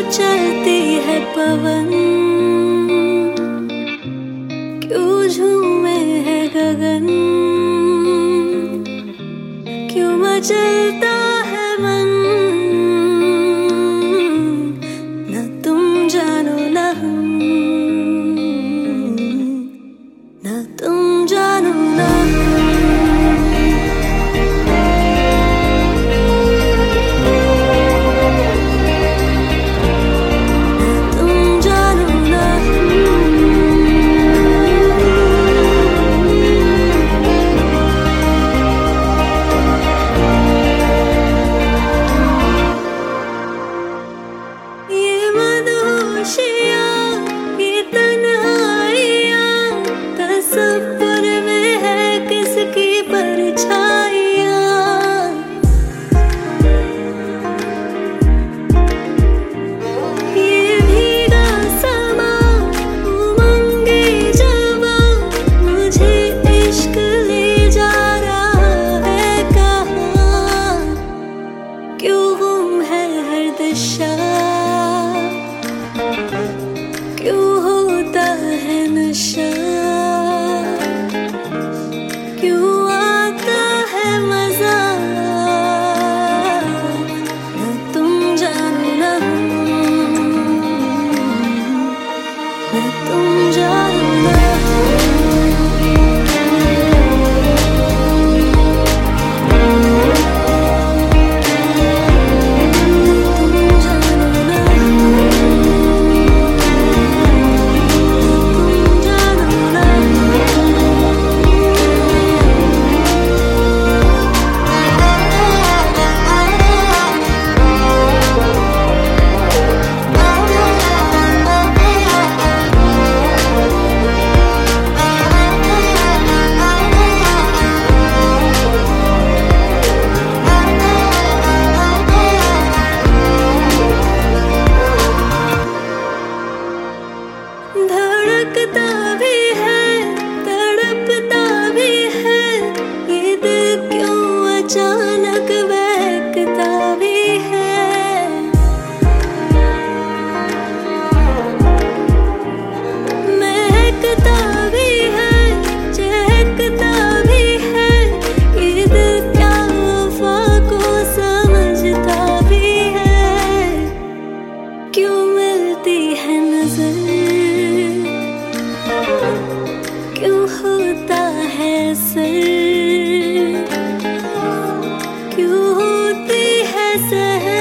चलती है पवन, क्यों झूमे है गगन, क्यों मचलता है मन। न तुम जानो न हम, न तुम जानो न हम। तसव्वुर में है किसकी परछाइयाँ, ये भीगा समा उमंगे जवा, मुझे इश्क ले जा रहा है कहाँ। क्यों गुम है हर दिशा, क्यों होता है नशा, क्यों आता है मजा। न तुम जानो न हम, न तुम जानो न धड़कता भी है, तड़पता भी है, ये दिल क्यों अचानक बहकता भी है। महकता भी है, चहकता भी है, ये दिल क्या वफा को समझता भी है। क्यों मिलती है नजर, क्यों होता है असर, क्यों होती है सहर।